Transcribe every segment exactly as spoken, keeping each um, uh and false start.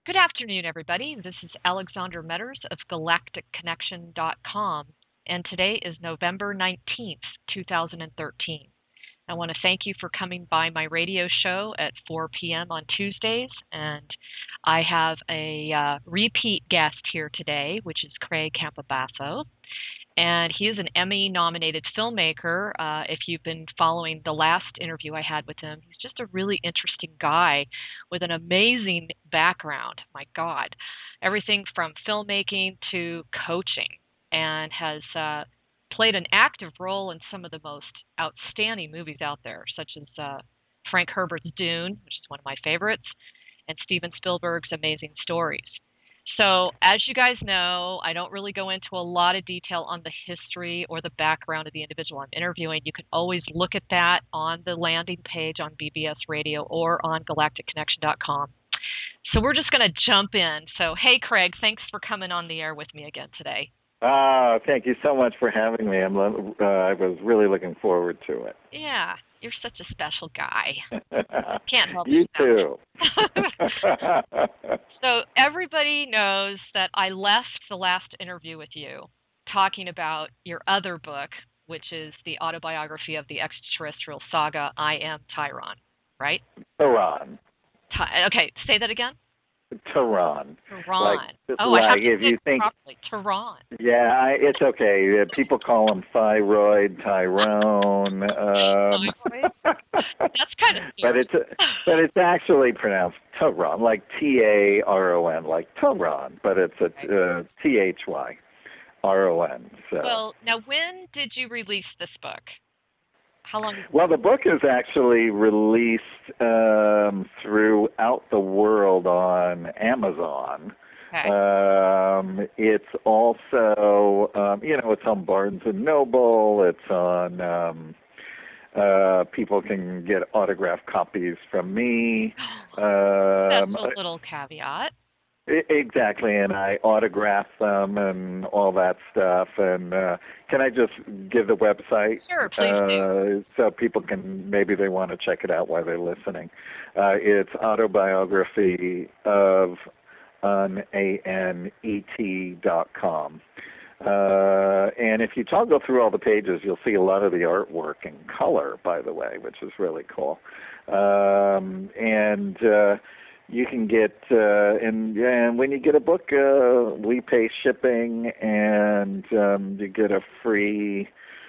Good afternoon, everybody. This is Alexandra Metters of galactic connection dot com, and today is November nineteenth, two thousand thirteen. I want to thank you for coming by my radio show at four p.m. on Tuesdays, and I have a uh, repeat guest here today, which is Craig Campobasso. And he is an Emmy-nominated filmmaker. Uh, if you've been following the last interview I had with him, he's just a really interesting guy with an amazing background. My God, everything from filmmaking to coaching, and has uh, played an active role in some of the most outstanding movies out there, such as uh, Frank Herbert's Dune, which is one of my favorites, and Steven Spielberg's Amazing Stories. So, as you guys know, I don't really go into a lot of detail on the history or the background of the individual I'm interviewing. You can always look at that on the landing page on B B S Radio or on galactic connection dot com. So, we're just going to jump in. So, hey, Craig, thanks for coming on the air with me again today. Ah, thank you so much for having me. I'm, uh, I was really looking forward to it. Yeah, you're such a special guy. Can't help you yourself. too. So everybody knows that I left the last interview with you talking about your other book, which is the autobiography of the extraterrestrial saga, I Am Tyron, right? Tehran. Ty- okay, say that again. Tehran. Tehran. Like, oh, like I have to if say you it think, properly. Tehran. Yeah, I, it's okay. Uh, People call him thyroid, Tyrone. Um, That's kind of but it's but it's actually pronounced Tehran, like T A R O N, like Tehran, but it's a uh, T H Y R O N. So. Well, now when did you release this book? How long? Well, the book is actually released um, throughout the world on Amazon. Okay. Um, it's also, um, you know, it's on Barnes and Noble. It's on. Um, uh, people can get autographed copies from me. Um, That's a little caveat. Exactly, and I autograph them and all that stuff. And uh, can I just give the website? Sure, please do. Uh, so people can, maybe they want to check it out while they're listening. Uh, it's autobiography of an A N E T dot com. Uh, and if you toggle through all the pages, you'll see a lot of the artwork in color, by the way, which is really cool. Um, and uh, you can get, uh, and, and when you get a book, uh, we pay shipping, and um, you get a free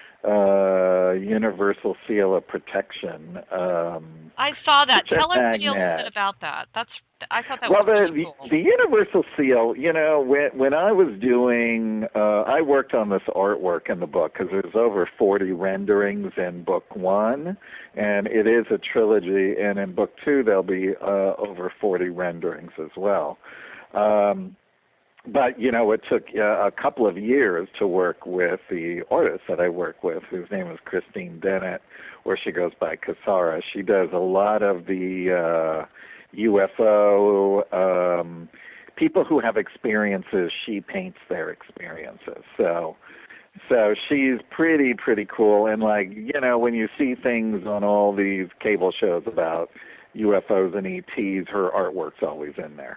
uh, universal seal of protection. Um, I saw that. Tell everybody a little magnet. bit about that. That's I thought that well, was the, really cool. the the universal seal. You know, when when I was doing, uh, I worked on this artwork in the book because there's over forty renderings in book one, and it is a trilogy. And in book two, there'll be uh, over forty renderings as well. Um, But, you know, it took uh, a couple of years to work with the artist that I work with, whose name is Christine Dennett, where she goes by Kasara. She does a lot of the uh, U F O, um, people who have experiences, she paints their experiences. So so she's pretty, pretty cool. And, like, you know, when you see things on all these cable shows about U F Os and E Ts, her artwork's always in there.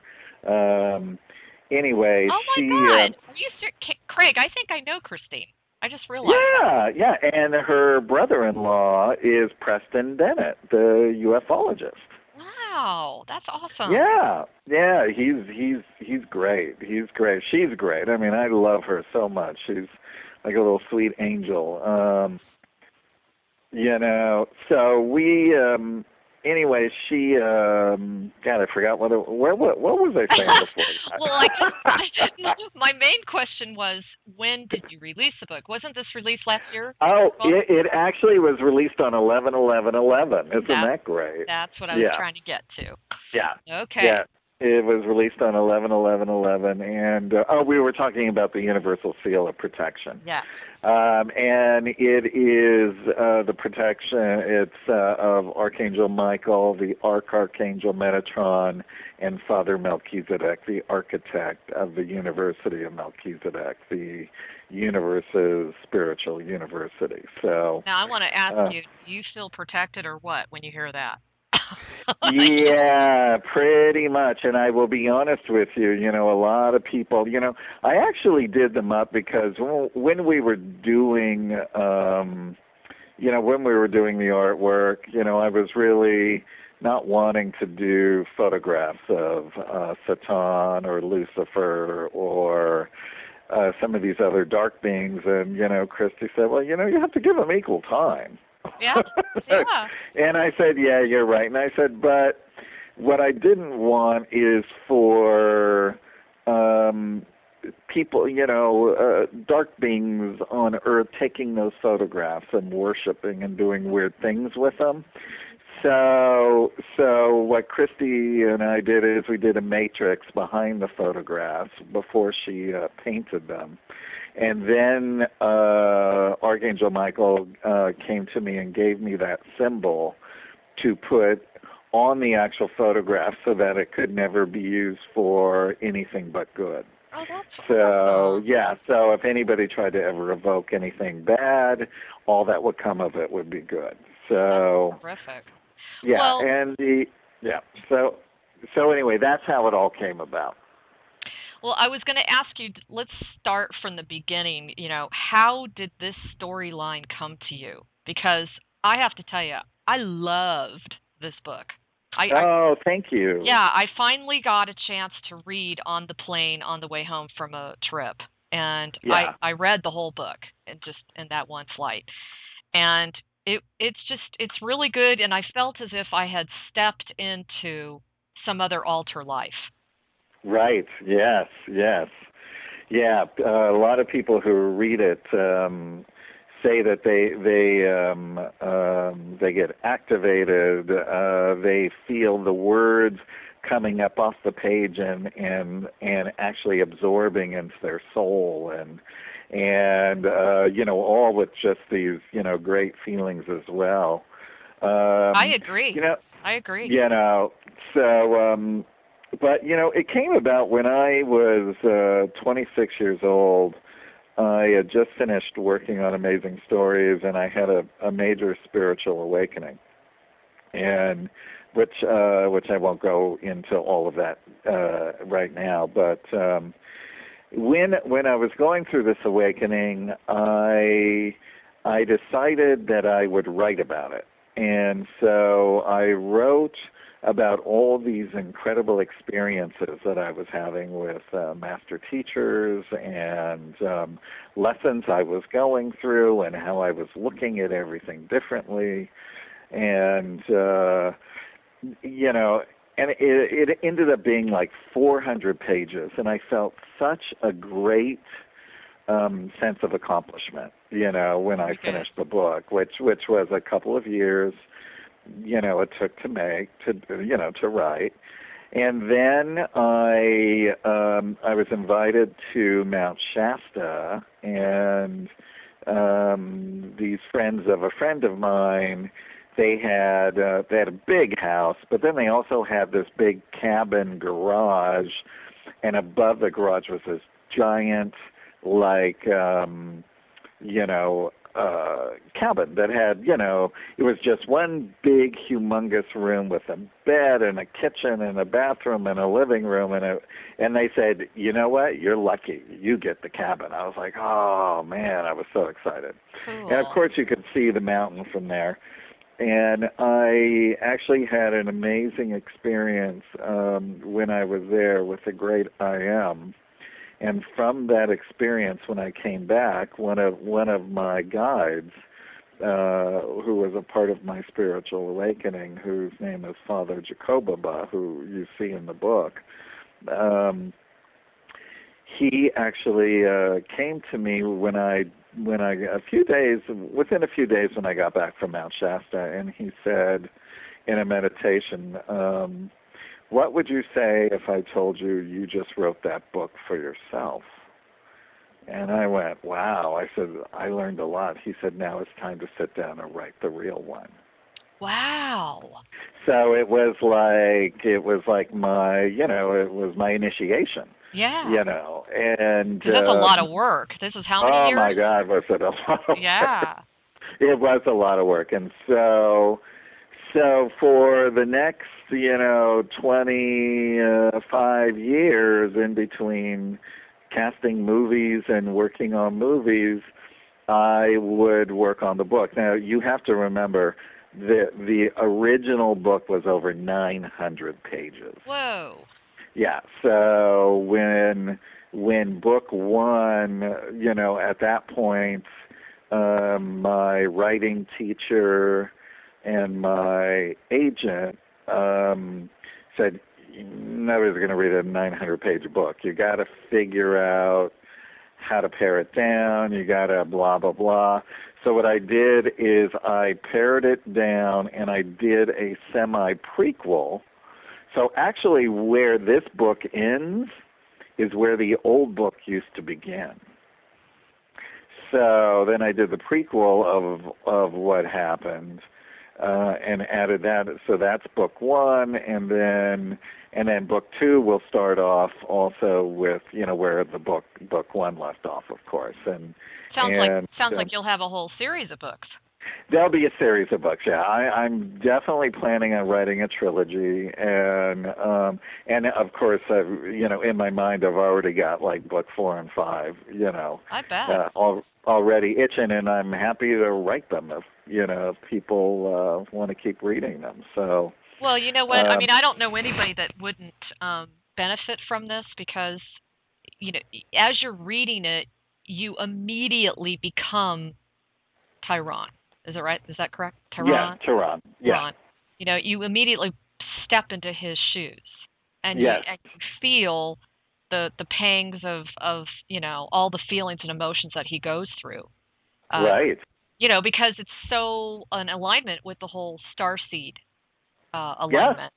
Um Anyway, oh my she. God! Uh, Are you ser- Craig? I think I know Christine. I just realized. yeah, yeah, and her brother-in-law is Preston Dennett, the ufologist. Wow, that's awesome. Yeah, yeah, he's he's he's great. He's great. She's great. I mean, I love her so much. She's like a little sweet angel. Um, you know, so we. Um, Anyway, she, um, God, I forgot what, it, where, what, what was I saying before that? well, I just, my main question was, when did you release the book? Wasn't this released last year? Oh, it, it actually was released on eleven eleven eleven. Isn't That, that great? That's what I was yeah. trying to get to. Yeah. Okay. Yeah. It was released on eleven eleven eleven, and uh, oh, we were talking about the Universal Seal of Protection. Yeah. Um, and it is uh, the protection. It's uh, of Archangel Michael, the Arch Archangel Metatron, and Father Melchizedek, the architect of the University of Melchizedek, the universe's spiritual university. So now I want to ask uh, you: do you feel protected or what when you hear that? Yeah, pretty much. And I will be honest with you, you know, a lot of people, you know, I actually did them up because when we were doing, um, you know, when we were doing the artwork, you know, I was really not wanting to do photographs of uh, Satan or Lucifer or uh, some of these other dark beings. And, you know, Christy said, well, you know, you have to give them equal time. Yeah, yeah. And I said, yeah, you're right. And I said, but what I didn't want is for um, people, you know, uh, dark beings on Earth taking those photographs and worshiping and doing weird things with them. So, so what Christy and I did is we did a matrix behind the photographs before she uh, painted them. And then uh, Archangel Michael uh, came to me and gave me that symbol to put on the actual photograph so that it could never be used for anything but good. Oh, that's so awesome. yeah. So if anybody tried to ever evoke anything bad, all that would come of it would be good. So that's terrific. Yeah, well, and the yeah. So so anyway, that's how it all came about. Well, I was going to ask you, let's start from the beginning. You know, how did this storyline come to you? Because I have to tell you, I loved this book. I, oh, I, thank you. Yeah, I finally got a chance to read on the plane on the way home from a trip. And Yeah. I, I read the whole book in just in that one flight. And it it's just it's really good, and I felt as if I had stepped into some other alter life. Right. Yes. Yes. Yeah. Uh, a lot of people who read it um, say that they they um, um, they get activated. Uh, they feel the words coming up off the page and and and actually absorbing into their soul, and and uh, you know, all with just these, you know, great feelings as well. Um, I agree. You know, I agree. You know, so. Um, But, you know, it came about when I was uh, twenty-six years old. I had just finished working on Amazing Stories, and I had a, a major spiritual awakening, and which uh, which I won't go into all of that uh, right now. But um, when when I was going through this awakening, I I decided that I would write about it, and so I wrote about all these incredible experiences that I was having with uh, master teachers and um, lessons I was going through and how I was looking at everything differently. And, uh, you know, and it, it ended up being like four hundred pages, and I felt such a great um, sense of accomplishment, you know, when I finished the book, which which was a couple of years, you know, it took to make, to, you know, to write. And then I um, I was invited to Mount Shasta, and um, these friends of a friend of mine, they had uh, they had a big house, but then they also had this big cabin garage, and above the garage was this giant, like, um, you know, uh, cabin that had, you know, it was just one big, humongous room with a bed and a kitchen and a bathroom and a living room, and a, and they said, you know what, you're lucky, you get the cabin. I was like, oh man, I was so excited. Cool. And of course, you could see the mountain from there. And I actually had an amazing experience um, when I was there with the great I Am. And from that experience, when I came back, one of one of my guides, uh, who was a part of my spiritual awakening, whose name is Father Jacobaba, who you see in the book, um, he actually uh, came to me when I when I a few days within a few days when I got back from Mount Shasta, and he said in a meditation, Um, what would you say if I told you you just wrote that book for yourself? And I went, wow. I said, I learned a lot. He said, now it's time to sit down and write the real one. Wow. So it was like, it was like my, you know, it was my initiation. Yeah. You know, and. Because that's um, a lot of work. This is how many oh years? Oh my God, was it a lot of yeah. work? It was a lot of work. And so, so for the next you know, twenty-five years in between casting movies and working on movies, I would work on the book. Now, you have to remember that the original book was over nine hundred pages. Whoa. Yeah, so when when book one, you know, at that point, um, my writing teacher and my agent um, said, nobody's going to read a nine hundred page book. You got to figure out how to pare it down. You got to blah, blah, blah. So what I did is I pared it down and I did a semi-prequel. So actually where this book ends is where the old book used to begin. So then I did the prequel of of what happened uh, and added that. So that's book one, and then and then book two will start off also with, you know, where the book book one left off, of course. And sounds and, like sounds um, like you'll have a whole series of books. There'll be a series of books. Yeah, I, I'm definitely planning on writing a trilogy, and um, and of course, I've, you know, in my mind, I've already got like book four and five, you know, I bet. uh, al- already itching, and I'm happy to write them if you know if people uh, want to keep reading them. So. Well, you know what? Um, I mean, I don't know anybody that wouldn't um, benefit from this because, you know, as you're reading it, you immediately become Tyron. Is that right? Is that correct? Tyron? yes, Tehran. Yeah. Ron. You know, you immediately step into his shoes, and you, Yes. and you feel the the pangs of of you know all the feelings and emotions that he goes through. Um, Right. You know, because it's so an alignment with the whole starseed uh, Yeah. alignment.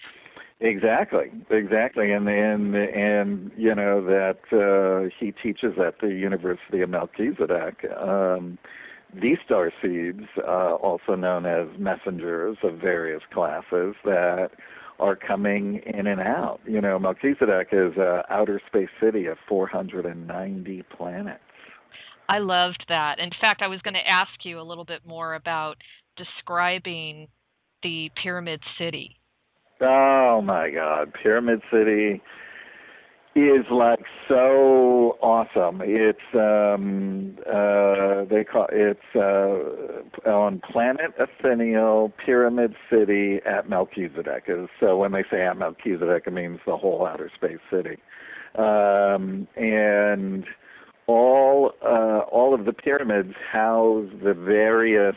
Exactly, exactly, and and and you know that uh, he teaches at the University of Melchizedek. Um, these star seeds, uh, also known as messengers of various classes, that are coming in and out. You know, Melchizedek is an outer space city of four hundred ninety planets. I loved that. In fact, I was going to ask you a little bit more about describing the Pyramid City. Oh my God, Pyramid City is like so awesome. It's um uh they call it's uh on planet Atheniel, Pyramid City at Melchizedek. So when they say at Melchizedek, it means the whole outer space city. Um and all uh all of the pyramids house the various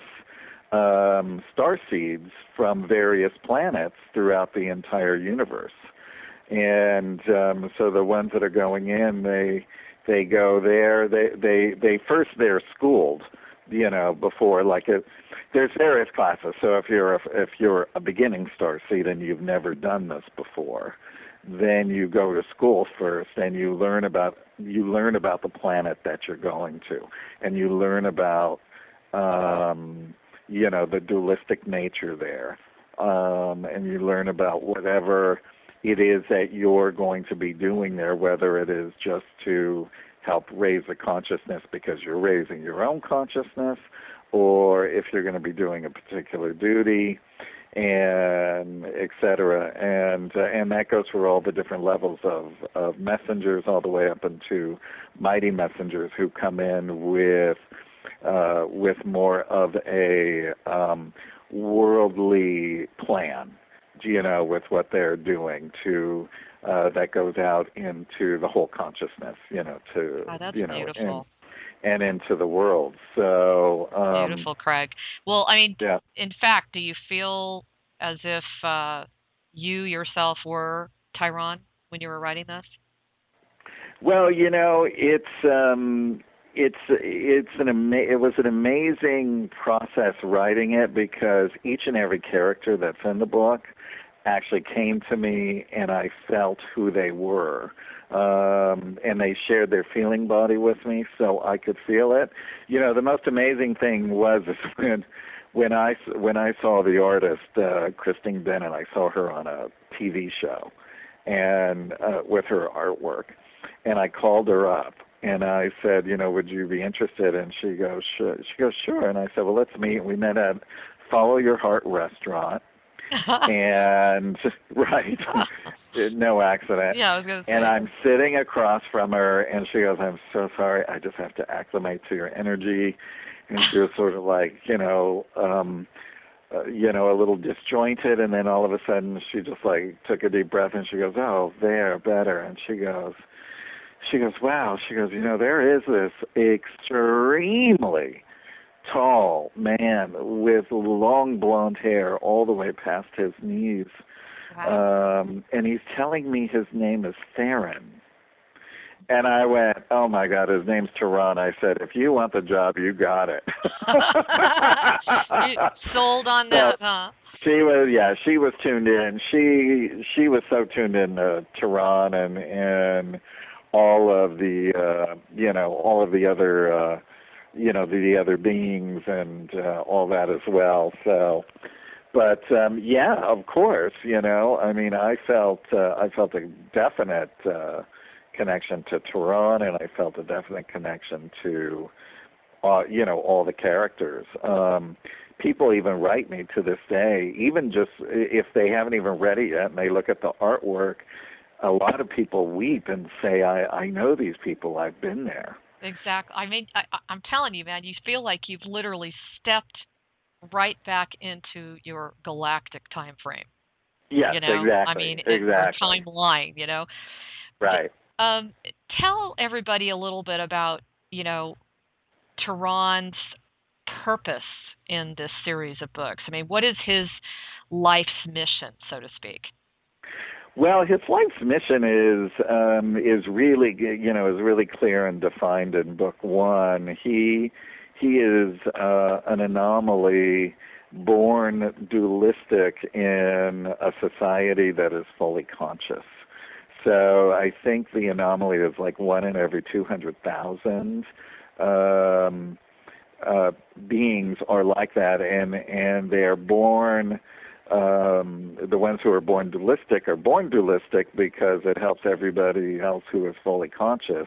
um star seeds from various planets throughout the entire universe. And um, so the ones that are going in, they they go there. They they they first they're schooled, you know, before like it. There's various classes. So if you're a, if you're a beginning star seed and you've never done this before, then you go to school first and you learn about you learn about the planet that you're going to, and you learn about um, you know the dualistic nature there, um, and you learn about whatever it is that you're going to be doing there, whether it is just to help raise the consciousness because you're raising your own consciousness, or if you're going to be doing a particular duty, and et cetera. And uh, and that goes for all the different levels of, of messengers, all the way up into mighty messengers who come in with uh, with more of a um, worldly plan, you know, with what they're doing to uh, that goes out into the whole consciousness, you know, to Oh, that's you know, beautiful. and, and into the world. So um, Beautiful, Craig. Well, I mean, yeah. in fact, do you feel as if uh, you yourself were Tyron when you were writing this? Well, you know, it's um, it's it's an ama- it was an amazing process writing it because each and every character that's in the book actually came to me and I felt who they were. Um, and they shared their feeling body with me so I could feel it. You know, the most amazing thing was is when when I when I saw the artist uh, Christine Bennett, I saw her on a T V show and uh, with her artwork, and I called her up and I said, you know, would you be interested? And she goes, sure. She goes, sure. And I said, well, let's meet. We met at Follow Your Heart restaurant. And right, no accident. Yeah, I was gonna And say. I'm sitting across from her, and she goes, "I'm so sorry. I just have to acclimate to your energy." And she was sort of like, you know, um, uh, you know, a little disjointed. And then all of a sudden, she just like took a deep breath, and she goes, "Oh, there, better." And she goes, she goes, "Wow." She goes, "You know, there is this extremely tall man with long blonde hair all the way past his knees. Wow. Um, and he's telling me his name is Theron." And I went, "Oh my God, his name's Tehran." I said, "If you want the job, you got it." You sold on So that, huh? she was, yeah, she was tuned in. She she was so tuned in to Tehran and and all of the uh, you know all of the other uh, you know the, the other beings and uh, all that as well. So, but um, yeah, of course, you know, I mean, I felt uh, I felt a definite uh, connection to Tehran, and I felt a definite connection to uh, you know, all the characters. Um, people even write me to this day, even just if they haven't even read it yet, and they look at the artwork. A lot of people weep and say, "I I know these people. I've been there." Exactly. I mean, I, I- I'm telling you, man, you feel like you've literally stepped right back into your galactic time frame. Yes, You know, I exactly, mean, it, or exactly. timeline. You know, D- Right. um, tell everybody a little bit about, you know, Tehran's purpose in this series of books. I mean, what is his life's mission, so to speak? Well, his life's mission is um, is really you know is really clear and defined in book one. He he is uh, an anomaly, born dualistic in a society that is fully conscious. So I think the anomaly is like one in every two hundred thousand um, uh, beings are like that, and and they are born. Um, the ones who are born dualistic are born dualistic because it helps everybody else who is fully conscious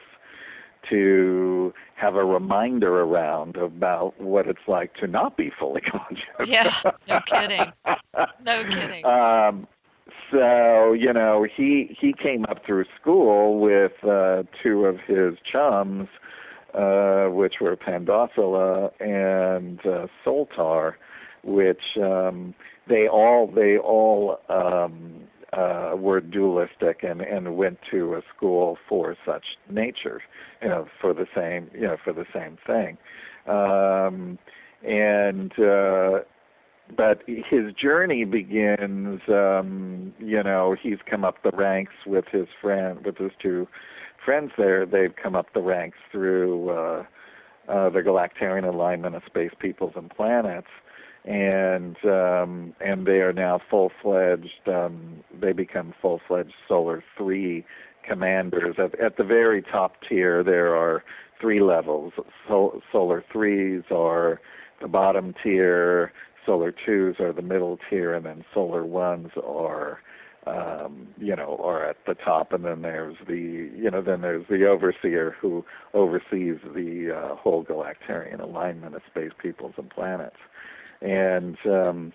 to have a reminder around about what it's like to not be fully conscious. Yeah, no kidding. No kidding. um, so you know, he he came up through school with uh, two of his chums, uh, which were Pandosala and uh, Soltar, which um, they all they all um, uh, were dualistic and, and went to a school for such nature, you know, for the same you know for the same thing, um, and uh, but his journey begins. Um, you know, he's come up the ranks with his friend with his two friends there. They've come up the ranks through uh, uh, the Galactarian Alignment of Space Peoples and Planets, and um, and they are now full fledged. Um, they become full fledged Solar Three commanders. At, at the very top tier, there are three levels. So, Solar Threes are the bottom tier. Solar Twos are the middle tier, and then Solar Ones are um, you know, are at the top, and then there's the, you know, then there's the overseer who oversees the uh, whole Galactarian alignment of space peoples and planets. And um,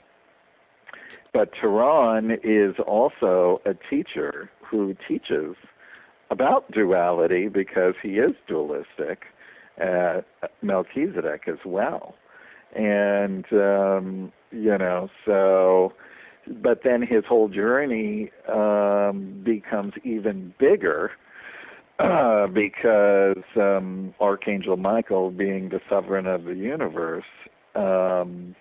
but Tehran is also a teacher who teaches about duality because he is dualistic, uh, Melchizedek as well. And um, you know, so but then his whole journey um, becomes even bigger uh, because um, Archangel Michael, being the sovereign of the universe, um,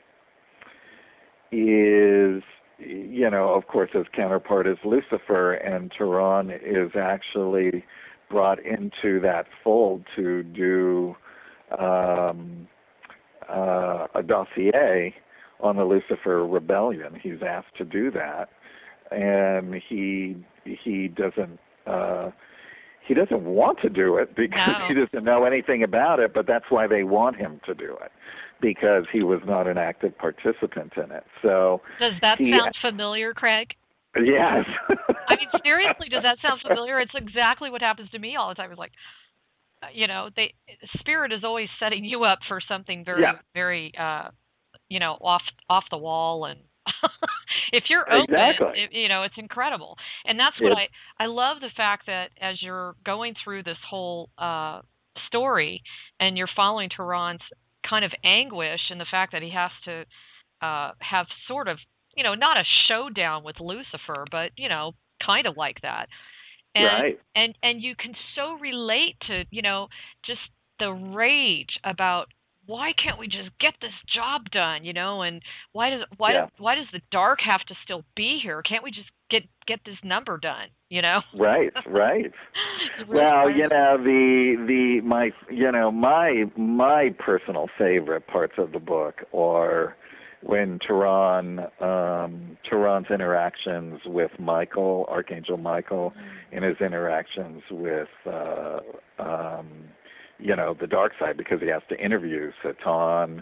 is, you know, of course, his counterpart is Lucifer, and Tehran is actually brought into that fold to do um, uh, a dossier on the Lucifer rebellion. He's asked to do that, and he he doesn't uh, he doesn't want to do it because No. he doesn't know anything about it. But that's why they want him to do it, because he was not an active participant in it. So Does that he sound familiar, Craig? yes. I mean, seriously, does that sound familiar? It's exactly what happens to me all the time. It's like, uh, you know, they spirit is always setting you up for something Yeah. very, very, uh, you know, off off the wall and If you're open, Exactly. it, you know, it's incredible. And that's what It, I I love the fact that as you're going through this whole uh story and you're following Tehran's kind of anguish and the fact that he has to uh have sort of, you know, not a showdown with Lucifer, but, you know, kind of like that. And right. and and you can so relate to, you know, just the rage about why can't we just get this job done, you know, and why does why do, Yeah. why does the dark have to still be here? Can't we just get get this number done, you know? Right. Right. You really Well, kind you of know, the the my you know my my personal favorite parts of the book are when Tehran um, Tehran's interactions with Michael, Archangel Michael, and his interactions with uh, um, you know the dark side, because he has to interview Satan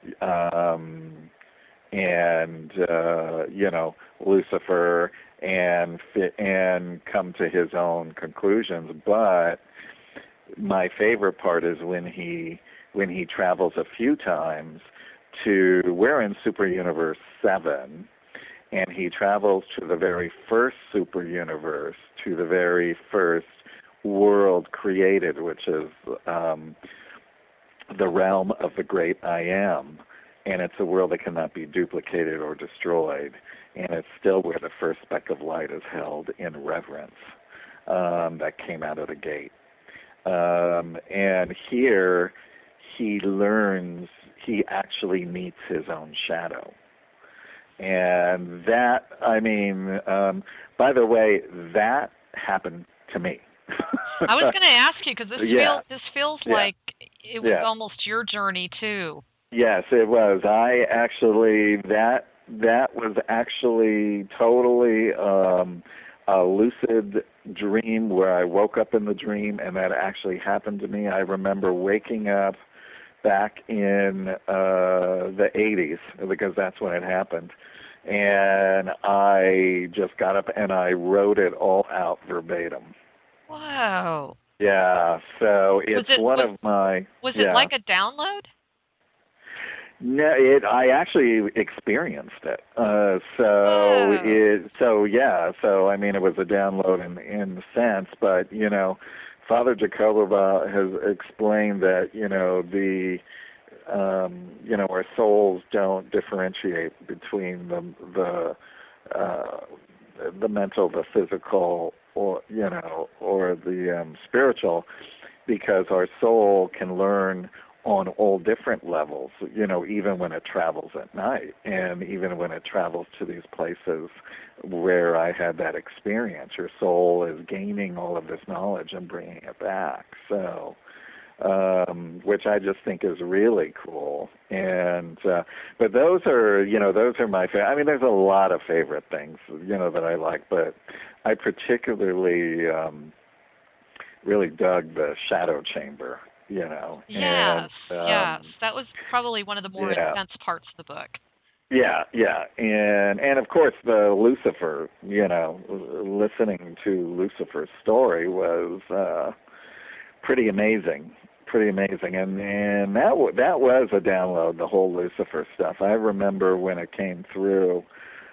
um, and uh, you know Lucifer and fit and come to his own conclusions. But my favorite part is when he when he travels a few times to, we're in Super Universe seven, and he travels to the very first super universe, to the very first world created, which is um, the realm of the great I Am. And it's a world that cannot be duplicated or destroyed. And it's still where the first speck of light is held in reverence, um, that came out of the gate. Um, and here he learns, he actually meets his own shadow. And that, I mean, um, by the way, that happened to me. I was going to ask you because this Yeah, feels this feels yeah, like it was yeah. almost your journey too. Yes, it was. I actually, that that was actually totally um, a lucid dream where I woke up in the dream and that actually happened to me. I remember waking up back in uh, the eighties, because that's when it happened. And I just got up and I wrote it all out verbatim. Wow. Yeah, so Was it's it one was of my, was it yeah. like a download? No, it. I actually experienced it. Uh, so Whoa. it. So yeah. So I mean, it was a download in in the sense, but you know, Father Jacobova has explained that you know the um, you know our souls don't differentiate between the the uh, the mental, the physical, or you know, or the um, spiritual, because our soul can learn on all different levels, you know, even when it travels at night and even when it travels to these places where I had that experience. Your soul is gaining all of this knowledge and bringing it back. So, um, which I just think is really cool. And, uh, but those are, you know, those are my favorite. I mean, there's a lot of favorite things, you know, that I like, but I particularly, um, really dug the Shadow Chamber, you know, and Yes, yes. um, That was probably one of the more yeah, intense parts of the book. yeah, yeah, and and of course the Lucifer, you know, listening to Lucifer's story was uh, pretty amazing, pretty amazing, and and that w- that was a download, the whole Lucifer stuff. I remember when it came through.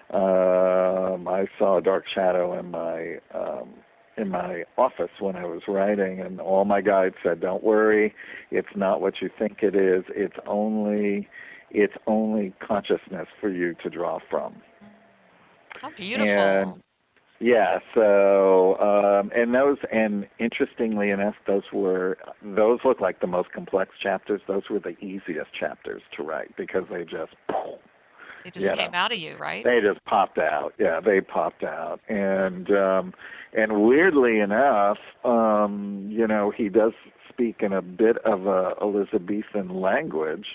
Um, I saw a dark shadow in my um, in my office when I was writing, and all my guides said, "Don't worry, it's not what you think it is. It's only it's only consciousness for you to draw from." How And beautiful. yeah, so um, and those, and interestingly enough, those were those look like the most complex chapters. Those were the easiest chapters to write because they just, It just you know, came out of you, right? they just popped out. Yeah, they popped out. And um and weirdly enough, um, you know, he does speak in a bit of a Elizabethan language.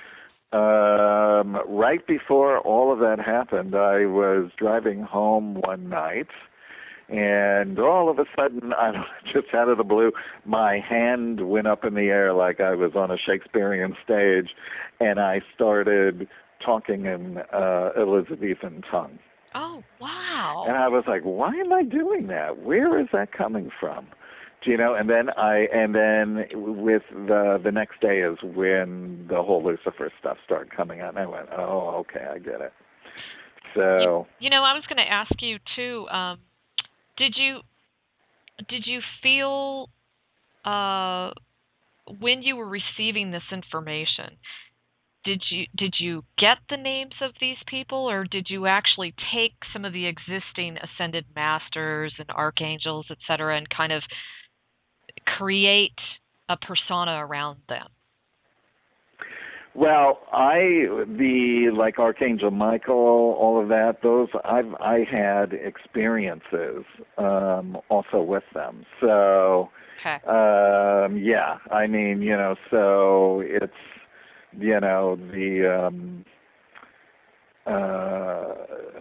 Um, right before all of that happened, I was driving home one night, and all of a sudden, I don't just out of the blue, my hand went up in the air like I was on a Shakespearean stage, and I started talking in uh, Elizabethan tongue. Oh, wow. And I was like, why am I doing that? Where is that coming from? Do you know? And then I, and then with the the next day is when the whole Lucifer stuff started coming out, and I went, oh, okay, I get it. You, So, you know, I was going to ask you too. Um, did you did you feel uh, when you were receiving this information? Did you did you get the names of these people, or did you actually take some of the existing ascended masters and archangels, et cetera, and kind of create a persona around them? well, I the like Archangel Michael, all of that. Those I've I had experiences um, also with them. So, Okay. um, yeah, I mean, you know, so it's you know the um, uh,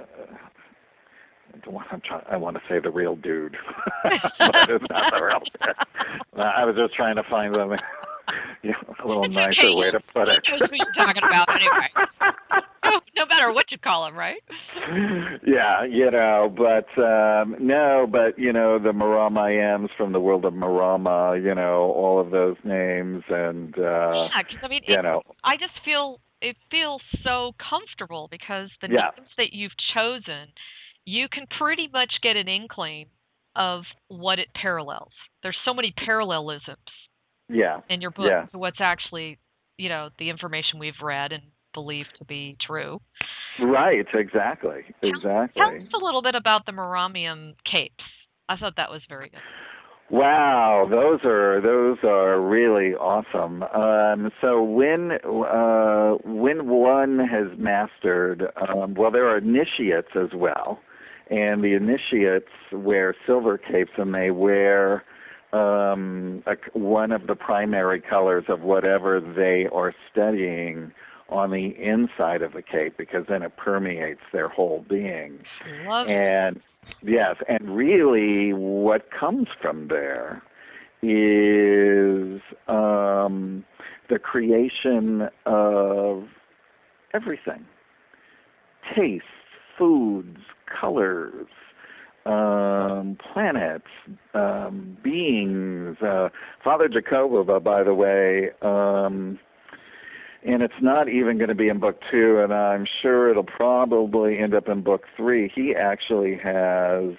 I'm trying, I want to say the real dude, but it's not the real dude. I was just trying to find them. You know, a little It's nicer okay. way to put He it. knows who you're talking about anyway. No, no matter what you call him, right? Yeah, you know, but um no, but you know, the Maramayams from the world of Marama, you know, all of those names, and uh Yeah, because I mean, you it, know, I just feel it feels so comfortable because the yeah, names that you've chosen, you can pretty much get an inkling of what it parallels. There's so many parallelisms yeah, in your book yeah. to what's actually, you know, the information we've read and believed to be true. Right, exactly. Tell, tell us Exactly. a little bit about the Maramium capes. I thought that was very good. Wow, those are those are really awesome. Um, so when uh, when one has mastered, um, well, there are initiates as well, and the initiates wear silver capes, and they wear um, a, one of the primary colors of whatever they are studying on the inside of the cape, because then it permeates their whole being. Love And yes, and really what comes from there is um, the creation of everything: tastes, foods, colors, um, planets, um, beings. Uh, Father Jacoba, by the way, um, and it's not even going to be in book two, and I'm sure it'll probably end up in book three. He actually has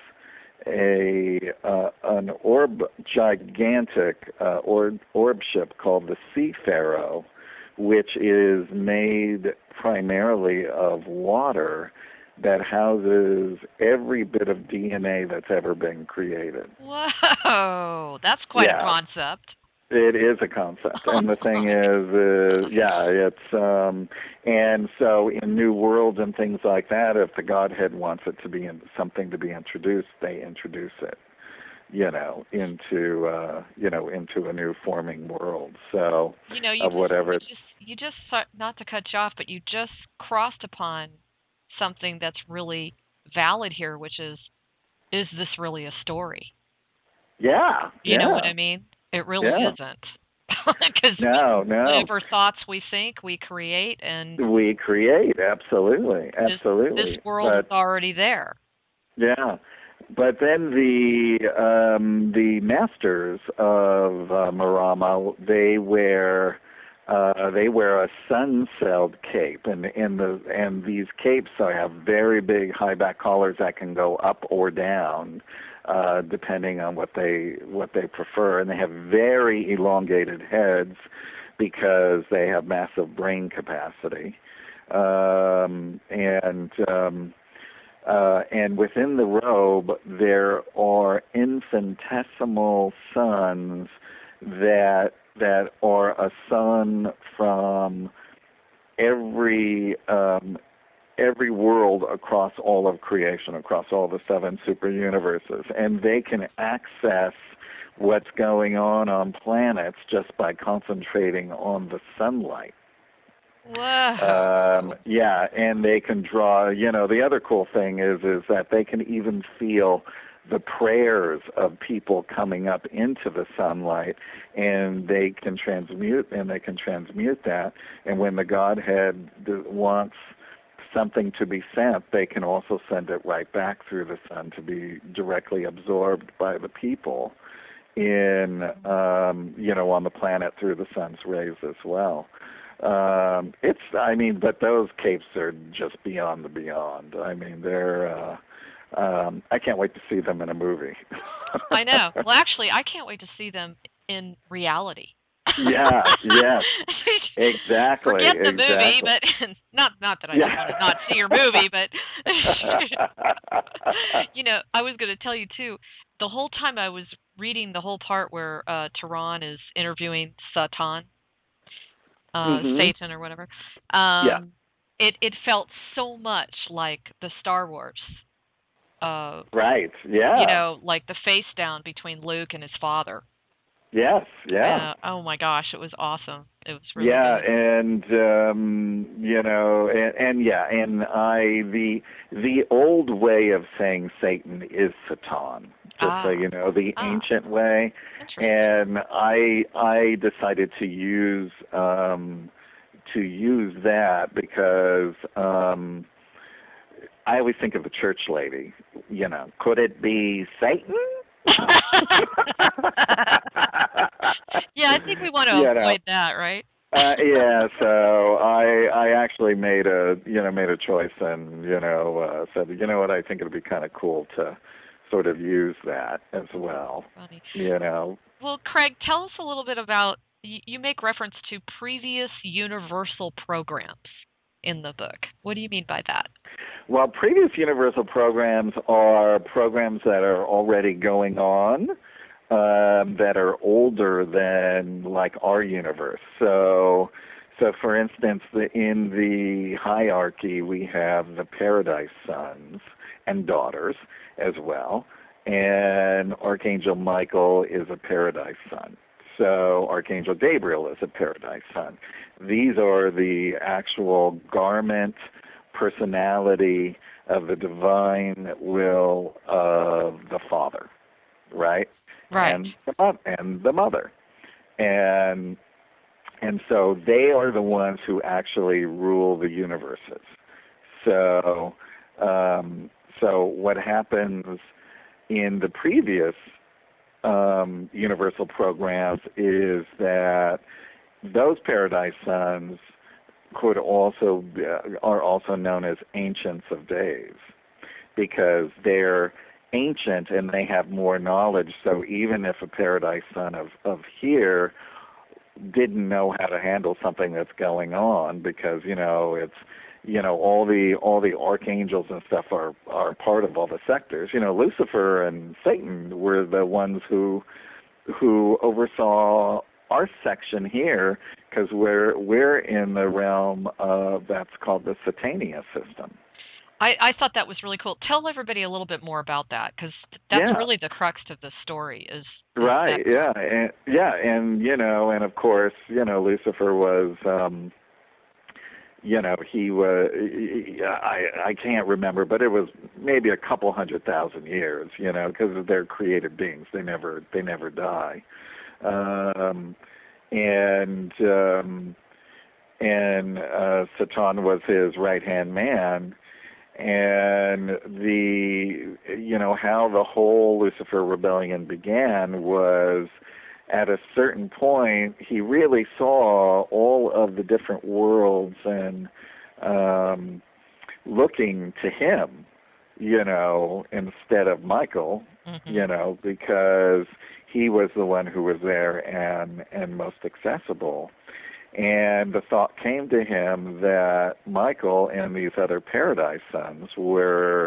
a uh, an orb, gigantic uh, orb, orb ship called the Seapharaoh, which is made primarily of water, that houses every bit of D N A that's ever been created. Whoa, that's quite a Yeah, concept. it is a concept, and the thing is, uh, yeah, it's um, and so in New Worlds and things like that, if the Godhead wants it to be in, something to be introduced, they introduce it, you know, into uh, you know into a new forming world. So You know, you of just whatever. you just you just so- not to cut you off, but you just crossed upon something that's really valid here, which is is this really a story? Yeah, You know what yeah, I mean? It really yeah. isn't. Because No, no. whatever thoughts we think, we create, and We create, absolutely, this this absolutely. world is But already there. yeah, but then the um, the masters of uh, Marama, they wear uh, they wear a sun-celled cape, and and the and these capes have very big high back collars that can go up or down, uh, depending on what they what they prefer, and they have very elongated heads because they have massive brain capacity, um, and um, uh, and within the robe, there are infinitesimal suns that that are a sun from every um, every world across all of creation, across all the seven super universes, and they can access what's going on on planets just by concentrating on the sunlight. Um, Whoa. yeah, and they can draw. You know, the other cool thing is is that they can even feel the prayers of people coming up into the sunlight, and they can transmute and they can transmute that. And when the Godhead wants something to be sent, they can also send it right back through the sun to be directly absorbed by the people in um, you know on the planet through the sun's rays as well. um, it's, I mean, but those capes are just beyond the beyond. I mean, they're, uh, um, I can't wait to see them in a movie. I know. Well, actually, I can't wait to see them in reality. Yeah, yes, exactly. Forget the exactly. movie, but not not that I yeah. don't want to not see your movie, but you know, I was going to tell you too. The whole time I was reading the whole part where uh, Tehran is interviewing Satan, uh, hmm Satan or whatever. Yeah. Um, it it felt so much like the Star Wars. Uh, Right. you Yeah. know, like the face down between Luke and his father. Yes. Yeah. Uh, oh my gosh, it was awesome. It was really Yeah, good. and um, you know, and, and yeah, and I the the old way of saying Satan is Satan, just so Ah, you know, the ah, ancient way, interesting. and I I decided to use um, to use that because um, I always think of the church lady. You know, could it be Satan? Yeah, I think we want to you know. avoid that, right? Uh, yeah, so I I actually made a you know made a choice and you know uh, said you know what I think it'd be kind of cool to sort of use that as well. Funny. You know, Well, Craig, tell us a little bit about you, you make reference to previous universal programs in the book. What do you mean by that? well, previous universal programs are programs that are already going on um, that are older than like our universe. So. So, for instance, the, in the hierarchy, we have the Paradise Sons and daughters as well, and Archangel Michael is a Paradise Son. So, Archangel Gabriel is a Paradise Son. These are the actual garment, personality of the divine will of the Father, right? Right. And the, mo- and the Mother. And and so they are the ones who actually rule the universes. So, um, so what happens in the previous um, universal programs is that those Paradise Sons could also be, are also known as Ancients of Days because they're ancient and they have more knowledge. So even if a Paradise Son of, of here didn't know how to handle something that's going on because you know it's you know all the all the archangels and stuff are are part of all the sectors. You know, Lucifer and Satan were the ones who who oversaw our section here because we're we're in the realm of that's called the Satania system. I, I thought that was really cool. Tell everybody a little bit more about that because that's Yeah. really the crux of the story. Is, is Right, that yeah, correct? and yeah, and you know, and of course, you know, Lucifer was um you know, he was, I, I can't remember, but it was maybe a couple hundred thousand years, you know, because they're created beings. They never, they never die. Um, and, um, and, uh, Satan was his right-hand man. And the, you know, how the whole Lucifer rebellion began was at a certain point, he really saw all of the different worlds and um, looking to him, you know, instead of Michael, Mm-hmm. you know, because he was the one who was there and, and most accessible. And the thought came to him that Michael and these other Paradise Sons were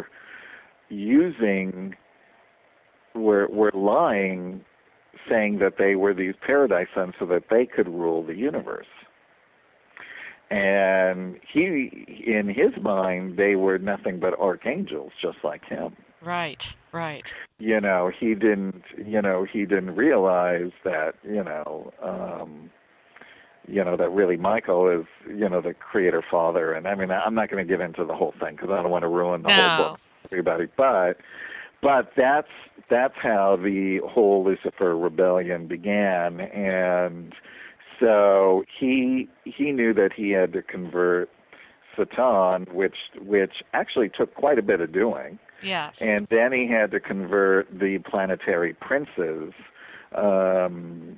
using, were, were lying saying that they were these Paradise Sons so that they could rule the universe. And he, in his mind, they were nothing but archangels, just like him. Right, right. You know, he didn't, you know, he didn't realize that, you know, um, you know, that really Michael is, you know, the creator father. And I mean, I'm not going to get into the whole thing because I don't want to ruin the No. whole book for everybody. But But that's that's how the whole Lucifer rebellion began, and so he he knew that he had to convert Satan, which which actually took quite a bit of doing, Yes. and then he had to convert the planetary princes, um,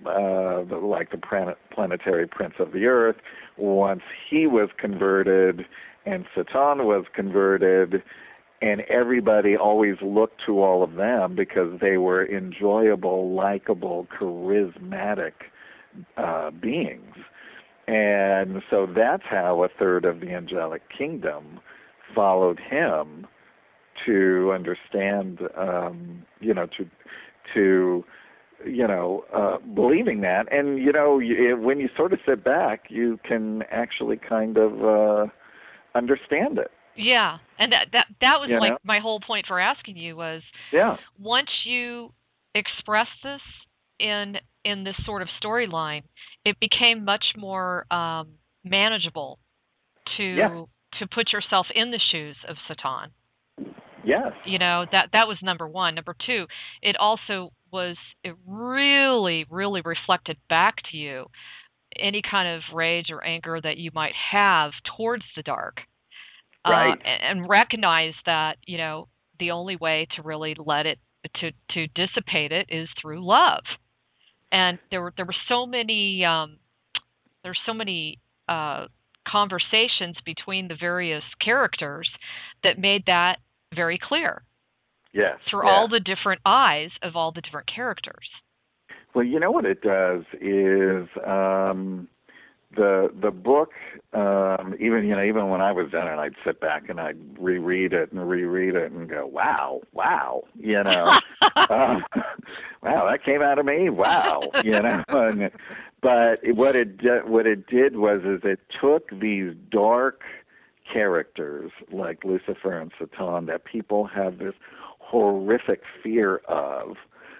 uh, the, like the planet, planetary prince of the earth, once he was converted and Satan was converted, and everybody always looked to all of them because they were enjoyable, likable, charismatic uh, beings. And so that's how a third of the angelic kingdom followed him to understand, um, you know, to, to, you know, uh, believing that. And, you know, you, when you sort of sit back, you can actually kind of uh, understand it. Yeah, and that that, that was you like know? my whole point for asking you was, yeah. once you express this in in this sort of storyline, it became much more um, manageable to Yeah. to put yourself in the shoes of Satan. Yes. You know, that that was number one. Number two, it also was it really, really reflected back to you any kind of rage or anger that you might have towards the dark. Uh, Right. and, and recognize that, you know, the only way to really let it to to dissipate it is through love. And there were there were so many um, there's so many uh, conversations between the various characters that made that very clear Yes. through Yeah. all the different eyes of all the different characters. Well, you know what it does is um, the the book. Um, even you know, even when I was done it, I'd sit back and I'd reread it and reread it and go, "Wow, wow," you know, uh, "Wow, that came out of me." Wow, you know. And, but what it di- what it did was is it took these dark characters like Lucifer and Satan that people have this horrific fear of.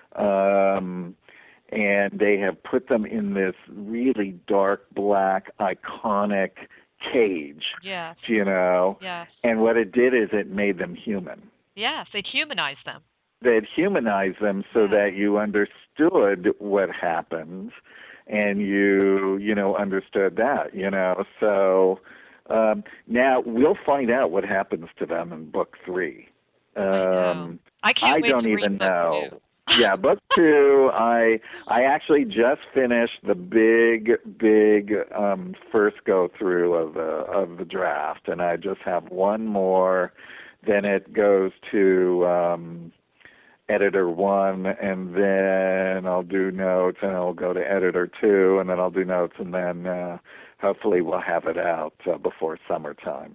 Um, and they have put them in this really dark, black, iconic cage, Yes. you know. Yes. And what it did is it made them human. Yes, it humanized them. It humanized them so Yeah. that you understood what happens, and you, you know, understood that, you know. So um, now we'll find out what happens to them in book three. Um, I know. I can't I wait don't to even read book know. two. Yeah, book two. I I actually just finished the big big um, first go through of the of the draft, and I just have one more. Then it goes to um, editor one, and then I'll do notes, and I'll go to editor two, and then I'll do notes, and then uh, hopefully we'll have it out uh, before summertime.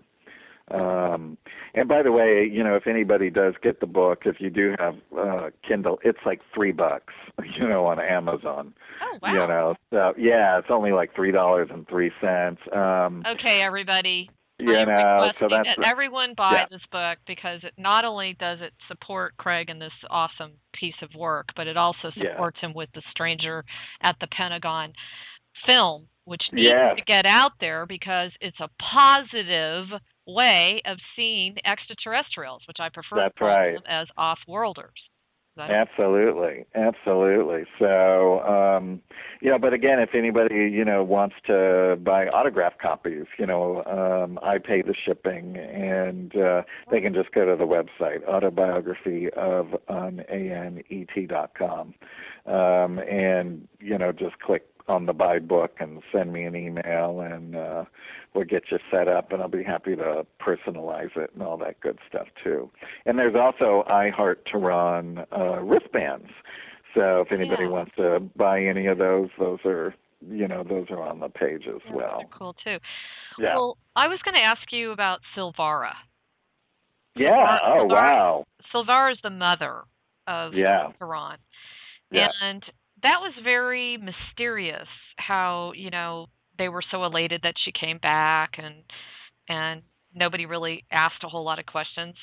Um, and by the way, you know, if anybody does get the book, if you do have uh, Kindle, it's like three bucks, you know, on Amazon. Oh, wow. You know, so yeah, it's only like three dollars and three cents. Um, Okay, everybody. you I'm know, so requesting that's that everyone buy yeah, this book because it not only does it support Craig in this awesome piece of work, but it also yeah, supports him with the Stranger at the Pentagon film, which needs yes, to get out there because it's a positive way of seeing extraterrestrials, which I prefer to that's call right. them as off-worlders. I don't- Absolutely, absolutely. So, um, you know, but again, if anybody, you know, wants to buy autograph copies, you know, um, I pay the shipping, and uh, they can just go to the website, autobiography of an A N E T dot com, um, and, you know, just click on the buy book and send me an email, and uh, we'll get you set up, and I'll be happy to personalize it and all that good stuff too. And there's also I Heart Tehran uh, wristbands. So if anybody Yeah. wants to buy any of those, those are, you know, those are on the page as Yeah, well. those are cool too. Yeah. Well, I was going to ask you about Silvara. Yeah. Silvara, Oh, Silvara, wow. Silvara is the mother of Yeah. Tehran. Yeah. And that was very mysterious how, you know, they were so elated that she came back and and nobody really asked a whole lot of questions.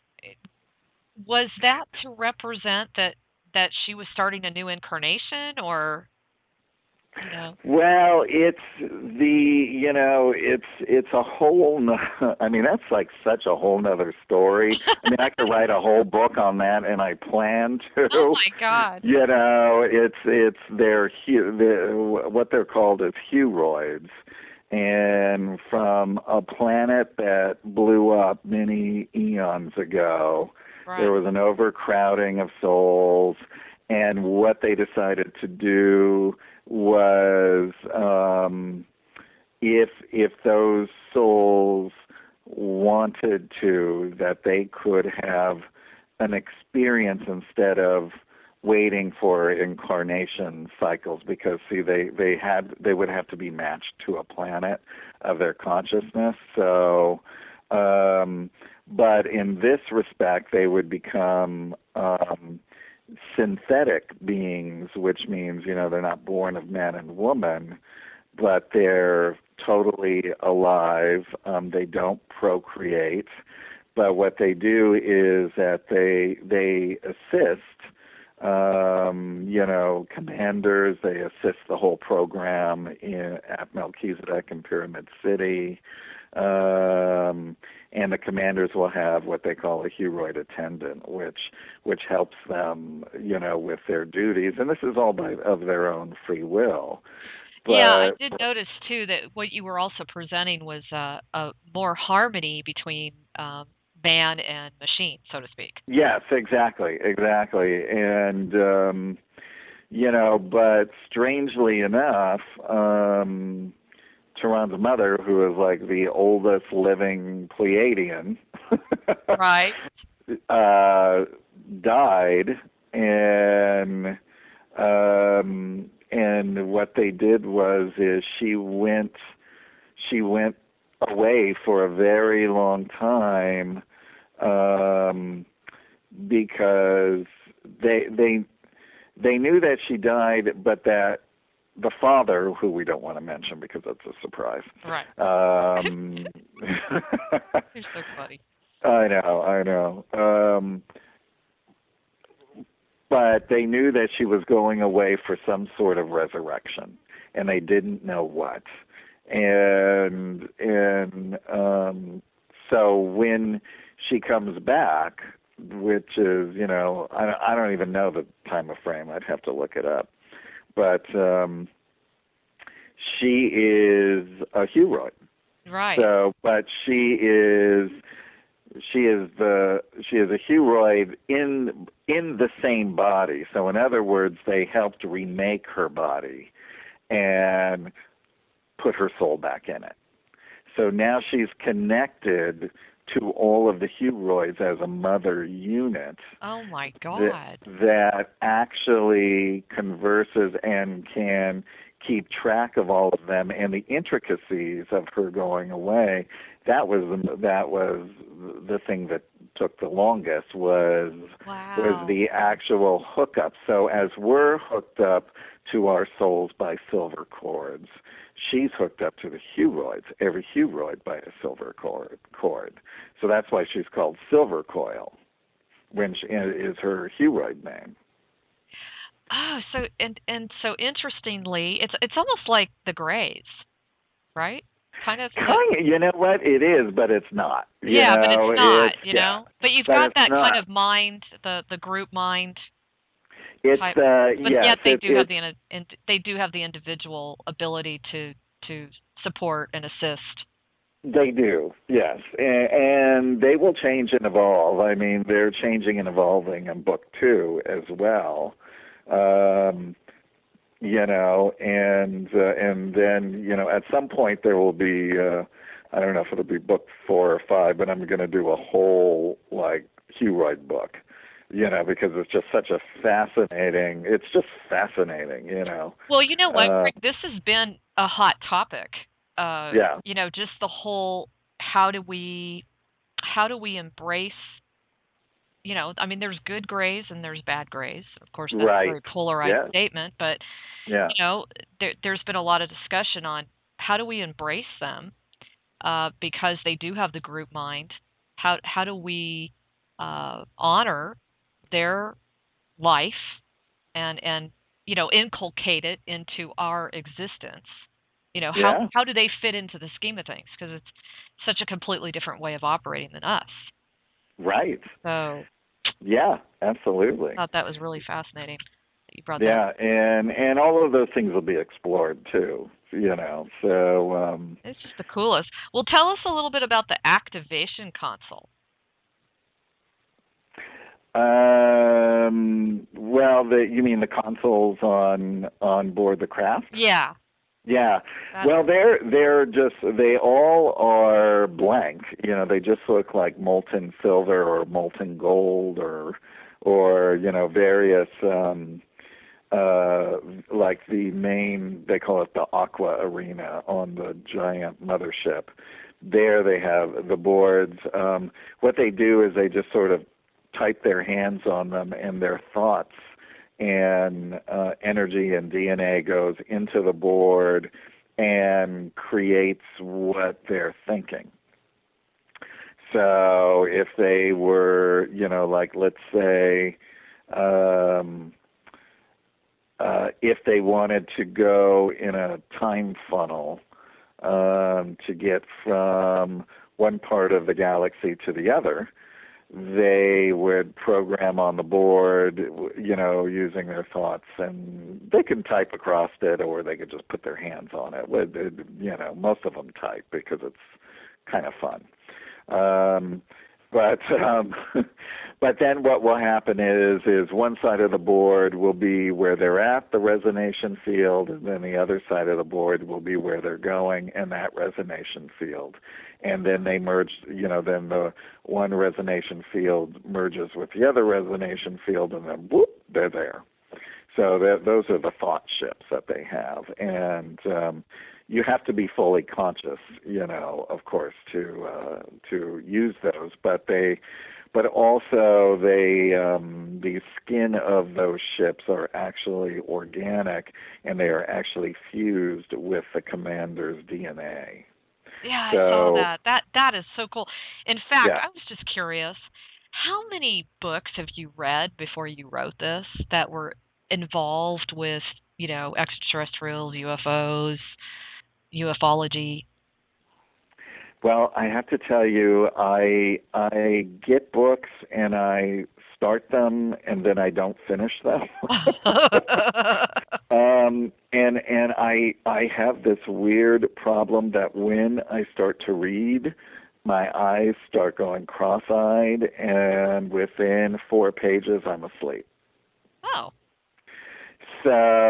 Was that to represent that that she was starting a new incarnation, or you know? Well, it's the, you know, it's it's a whole no- I mean, that's like such a whole nother story. I mean, I could write a whole book on that, and I plan to. Oh my God. You know, it's it's their hu- the, what they're called is huroids, and from a planet that blew up many eons ago, Right. there was an overcrowding of souls, and what they decided to do, was um, if if those souls wanted to, that they could have an experience instead of waiting for incarnation cycles, because see they they had they would have to be matched to a planet of their consciousness. So um but in this respect they would become um synthetic beings, which means, you know, they're not born of man and woman, but they're totally alive. Um, they don't procreate, but what they do is that they they assist, um, you know, commanders. They assist the whole program in, at Melchizedek in Pyramid City. Um, and the commanders will have what they call a Huroid attendant, which which helps them, you know, with their duties. And this is all by of their own free will. But, yeah, I did notice too that what you were also presenting was uh, a more harmony between um, man and machine, so to speak. Yes, exactly, exactly. And um, you know, but strangely enough, um, Tehran's mother, who is like the oldest living Pleiadian, right, uh, died, and um, and what they did was is she went she went away for a very long time, um, because they they they knew that she died, but that the father, who we don't want to mention because that's a surprise. right. Um, You're so funny. I know, I know. Um, but they knew that she was going away for some sort of resurrection, and they didn't know what. And and um, so when she comes back, which is, you know, I, I don't even know the time of frame. I'd have to look it up. But um, she is a Huroid. Right. So, but she is she is the she is a Huroid in in the same body. So, in other words, they helped remake her body and put her soul back in it. So now she's connected to all of the Huroids as a mother unit. Oh my God. That, that actually converses and can keep track of all of them and the intricacies of her going away. That was that was the thing that took the longest, was wow. was the actual hookup. So as we're hooked up to our souls by silver cords, she's hooked up to the Huroids, every Huroid by a silver cord. cord. So that's why she's called Silver Coil, when she is her Huroid name. Oh, so and and so interestingly, it's it's almost like the Greys, right? Kind of. Kind of, you know what? It is, but it's not. You Yeah, know, but it's not. It's, You yeah, know, but you've but got it's that not. kind of mind, the the group mind. It's type, uh, but yes, yet they it, do have it's the in, they do have the individual ability to to support and assist. They do, yes, and, and they will change and evolve. I mean, they're changing and evolving in book two as well. Um, you know, and uh, and then, you know, at some point there will be, uh, I don't know if it'll be book four or five, but I'm going to do a whole like Huroid book, you know, because it's just such a fascinating. It's just fascinating, you know. Well, you know what, Uh, Greg, this has been a hot topic. Uh, yeah. You know, just the whole how do we how do we embrace, you know, I mean, there's good Greys and there's bad Greys. Of course, that's Right. a very polarized Yeah. statement, but, Yeah. you know, there, there's been a lot of discussion on how do we embrace them uh, because they do have the group mind. How, how do we uh, honor their life and, and, you know, inculcate it into our existence? You know, how, Yeah. how do they fit into the scheme of things? Because it's such a completely different way of operating than us. Right. So Yeah, absolutely. I thought that was really fascinating that you brought that Yeah, up. and and all of those things will be explored too, you know. So um It's just the coolest. Well, tell us a little bit about the activation console. Um, well, the you mean the consoles on on board the craft? Yeah. Yeah. That's, Well, they're they're just they all are blank. You know, they just look like molten silver or molten gold or or you know various um uh like the main, they call it the Aqua Arena on the giant mothership. There they have the boards. Um what they do is they just sort of type their hands on them, and their thoughts and uh, energy and D N A goes into the board and creates what they're thinking. So if they were, you know, like let's say, um, uh, if they wanted to go in a time funnel um, to get from one part of the galaxy to the other, they would program on the board, you know, using their thoughts, and they can type across it, or they could just put their hands on it. You know, most of them type because it's kind of fun. Um, but um, but then what will happen is is one side of the board will be where they're at, the resonation field, and then the other side of the board will be where they're going and that resonation field. And then they merge, you know, then the one resonation field merges with the other resonation field, and then whoop, they're there. So that, those are the thought ships that they have, and um, you have to be fully conscious, you know, of course, to uh, to use those. But they, but also they, um, the skin of those ships are actually organic, and they are actually fused with the commander's D N A. yeah, I saw So that. That that is so cool. In fact, yeah. I was just curious, how many books have you read before you wrote this that were involved with, you know, extraterrestrials, U F Os, ufology? Well, I have to tell you, I I get books and I start them and then I don't finish them. um, and and I I have this weird problem that when I start to read, my eyes start going cross-eyed, and within four pages, I'm asleep. Oh. So,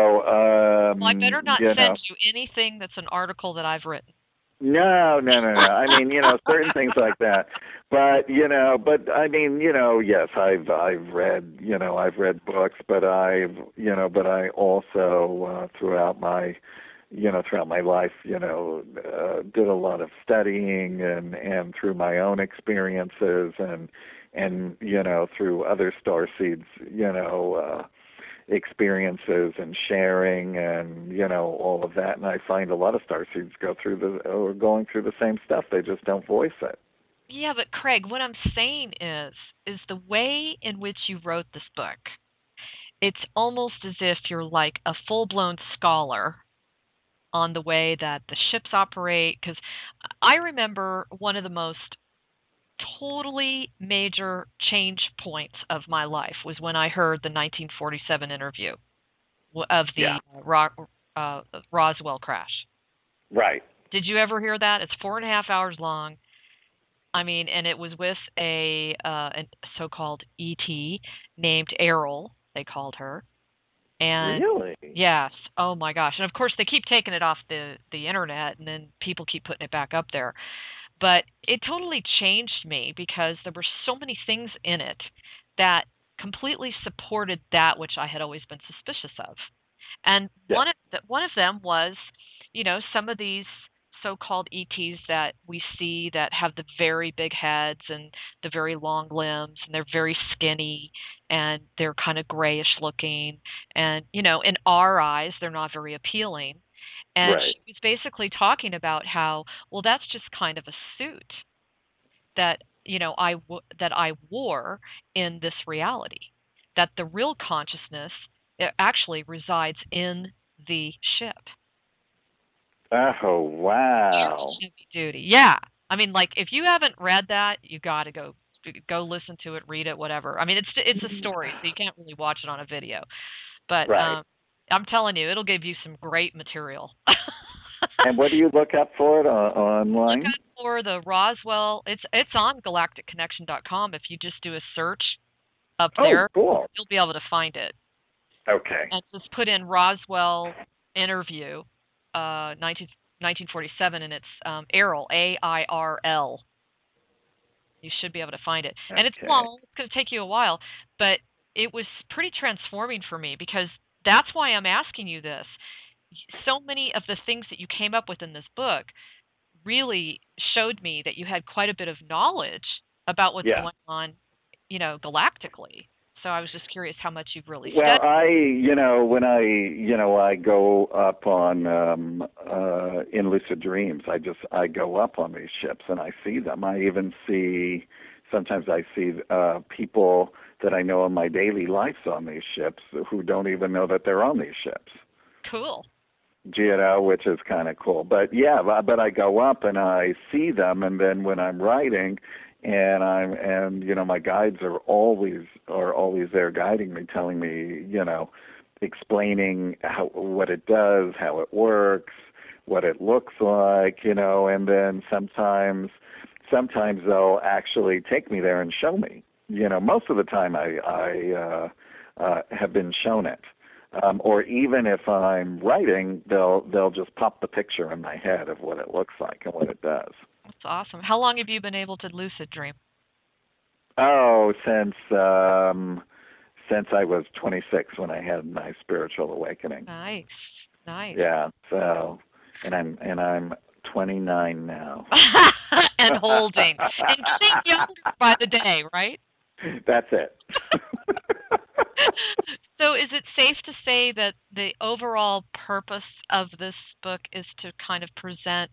Well, I better um, not you send know, you anything that's an article that I've written. No, no, no, no. I mean, you know, certain things like that. But, you know, but I mean, you know, yes, I've I've read, you know, I've read books, but I've, you know, but I also uh, throughout my, you know, throughout my life, you know, uh, did a lot of studying and and through my own experiences and and you know, through other starseeds, you know, uh experiences and sharing and you know all of that, and I find a lot of starseeds go through the or going through the same stuff, they just don't voice it. Yeah, but Craig, what I'm saying is is the way in which you wrote this book. It's almost as if you're like a full-blown scholar on the way that the ships operate, because I remember one of the most totally major change points of my life was when I heard the nineteen forty-seven interview of Yeah. the Ro- uh, Roswell crash. Right. Did you ever hear that? It's four and a half hours long. I mean, and it was with a, uh, a so-called E T named Errol, they called her. And Really? yes, oh my gosh. And of course they keep taking it off the the internet, and then people keep putting it back up there. But it totally changed me because there were so many things in it that completely supported that which I had always been suspicious of. And Yeah. one of the, one of them was, you know, some of these so-called E Ts that we see that have the very big heads and the very long limbs, and they're very skinny, and they're kind of grayish looking, and you know, in our eyes they're not very appealing. And Right. she was basically talking about how, well, that's just kind of a suit that, you know, I w- that I wore in this reality. That the real consciousness, it actually resides in the ship. Oh, wow. Very heavy duty. Yeah. I mean, like, if you haven't read that, you got to go go listen to it, read it, whatever. I mean, it's it's a story, so you can't really watch it on a video. But Right. um, I'm telling you, it'll give you some great material. And what do you look up for it on, Look online? up for the Roswell. It's it's on galactic connection dot com. If you just do a search, up Oh, there. cool. You'll be able to find it. Okay. And just put in Roswell interview, uh, nineteen, nineteen forty-seven, and it's um, Airl, A I R L. You should be able to find it. And it's Okay. long. It's going to take you a while, but it was pretty transforming for me because that's why I'm asking you this. So many of the things that you came up with in this book really showed me that you had quite a bit of knowledge about what's Yeah. going on, you know, galactically. So I was just curious how much you've really Well, studied. I, you know, when I, you know, I go up on um uh in lucid dreams, I just I go up on these ships and I see them. I even see sometimes I see uh people that I know in my daily life on these ships who don't even know that they're on these ships. Cool. You know, which is kind of cool. But yeah, but but I go up and I see them, and then when I'm writing, and I'm and you know my guides are always are always there guiding me, telling me, you know, explaining how what it does, how it works, what it looks like, you know, and then sometimes sometimes they'll actually take me there and show me. You know, most of the time I I uh, uh, have been shown it. Um, or even if I'm writing, they'll they'll just pop the picture in my head of what it looks like and what it does. That's awesome. How long have you been able to lucid dream? Oh, since um, since I was twenty-six when I had my spiritual awakening. Nice. Nice. Yeah. So, and I'm and I'm twenty-nine now. And holding. And getting younger by the day, right? That's it. So is it safe to say that the overall purpose of this book is to kind of present,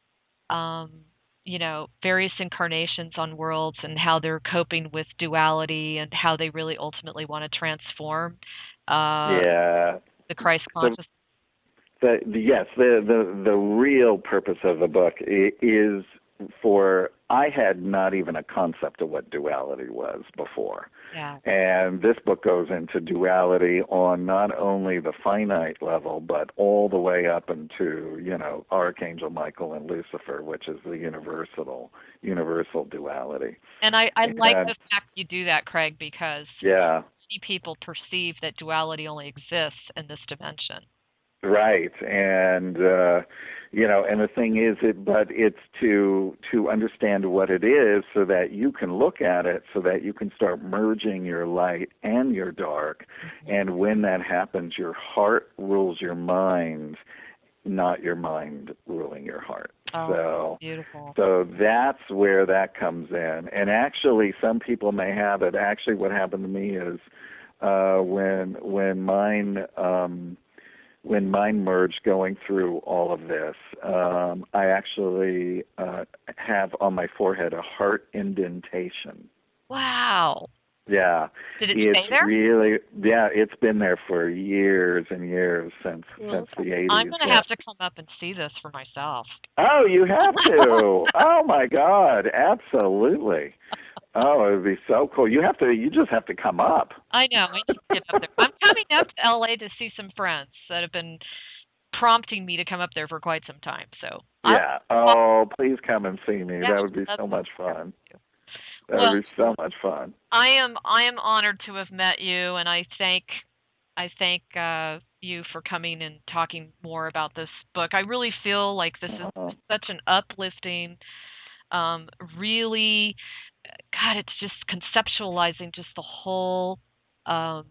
um, you know, various incarnations on worlds and how they're coping with duality and how they really ultimately want to transform uh, Yeah. the Christ The, consciousness? the, the yes, the, the the real purpose of the book is for I had not even a concept of what duality was before. Yeah. And this book goes into duality on not only the finite level, but all the way up into, you know, Archangel Michael and Lucifer, which is the universal universal duality. And I, I like And the fact you do that, Craig, because yeah, many people perceive that duality only exists in this dimension. right. And uh you know, and the thing is it but it's to to understand what it is so that you can look at it so that you can start merging your light and your dark. Mm-hmm. And when that happens, your heart rules your mind, not your mind ruling your heart. Oh, So beautiful. so that's where that comes in. And actually some people may have it. Actually what happened to me is uh when when mine um when mine merged going through all of this, um, I actually uh, have on my forehead a heart indentation. Wow. Yeah, Did it it's stay there? really yeah, it's been there for years and years since Cool. since the I'm eighties. going to Yeah. have to come up and see this for myself. Oh, you have to. Oh my God, absolutely. Oh, it would be so cool. You have to. You just have to come up. I know. I need to get up there. I'm coming up to L A to see some friends that have been prompting me to come up there for quite some time. So I, Yeah. Oh, please come and see me. yeah, That would be that's so much fun. That well. would be so much fun. I am I am honored to have met you, and I thank I thank uh, you for coming and talking more about this book. I really feel like this is Uh, such an uplifting, um, really, God, it's just conceptualizing just the whole um,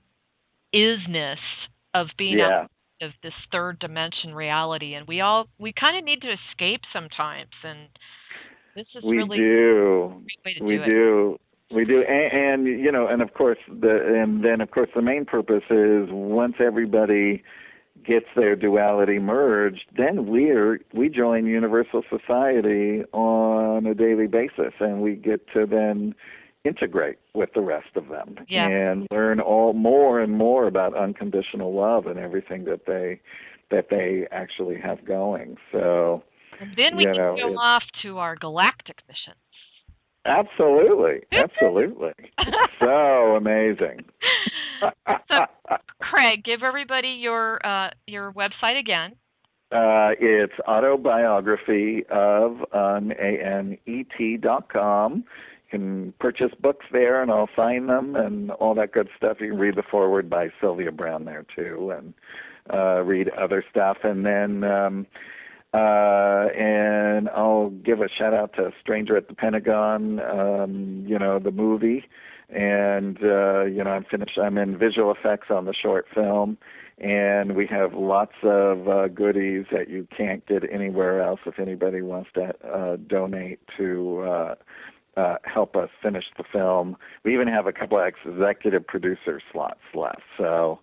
isness of being out yeah, of this third dimension reality, and we all we kind of need to escape sometimes, and this is we really do. a great way to We do it. do. We do. And, and you know, and of course the and then of course the main purpose is once everybody gets their duality merged, then we're we join universal society on a daily basis, and we get to then integrate with the rest of them Yeah. and learn all more and more about unconditional love and everything that they that they actually have going. So, And then we you can know, go it's off to our galactic mission. absolutely, absolutely, it's so amazing. So, Craig, give everybody your uh, your website again. Uh, it's autobiography of an A N E T dot com. You can purchase books there, and I'll sign them and all that good stuff. You can read the foreword by Sylvia Browne there too, and uh, read other stuff. And then, um, uh, and I'll give a shout out to Stranger at the Pentagon, um, you know, the movie. And, uh, you know, I'm finished. I'm in visual effects on the short film. And we have lots of uh, goodies that you can't get anywhere else if anybody wants to uh, donate to uh, uh, help us finish the film. We even have a couple of executive producer slots left. So,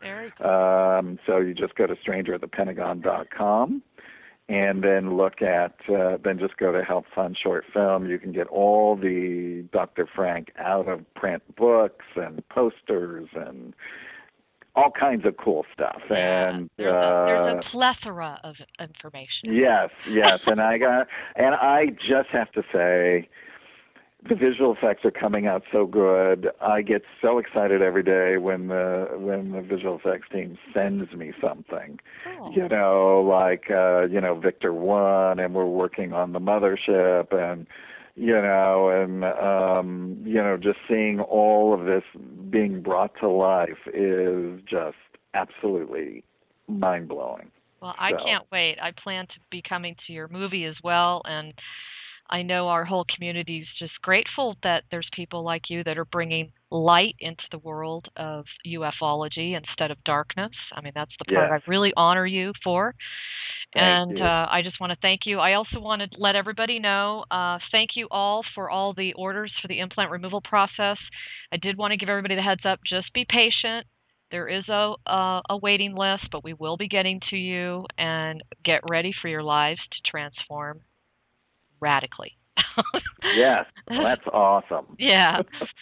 um, so you just go to stranger at the pentagon dot com. And then look at, uh, then just go to Help Fund Short Film. You can get all the Doctor Frank out-of-print books and posters and all kinds of cool stuff. Yeah, and there's, uh, a, there's a plethora of information. Yes, yes. and I got, and I just have to say, the visual effects are coming out so good. I get so excited every day when the when the visual effects team sends me something. Cool. You know, like uh, you know, Victor One, and we're working on the mothership, and you know, and um, you know, just seeing all of this being brought to life is just absolutely mind blowing. Well, I so. can't wait. I plan to be coming to your movie as well, and I know our whole community is just grateful that there's people like you that are bringing light into the world of ufology instead of darkness. I mean, that's the part Yes. I really honor you for. Thank and you. Uh, I just want to thank you. I also want to let everybody know, uh, thank you all for all the orders for the implant removal process. I did want to give everybody the heads up. Just be patient. There is a, a, a waiting list, but we will be getting to you, and get ready for your lives to transform radically. Yes, well, that's awesome. Yeah.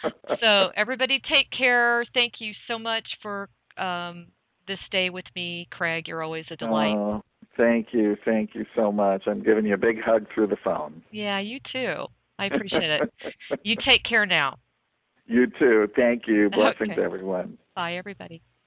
So everybody take care. Thank you so much for um, this day with me, Craig. You're always a delight. Oh, thank you. Thank you so much. I'm giving you a big hug through the phone. Yeah, you too. I appreciate it. You take care now. You too. Thank you. Blessings, Okay. everyone. Bye, everybody.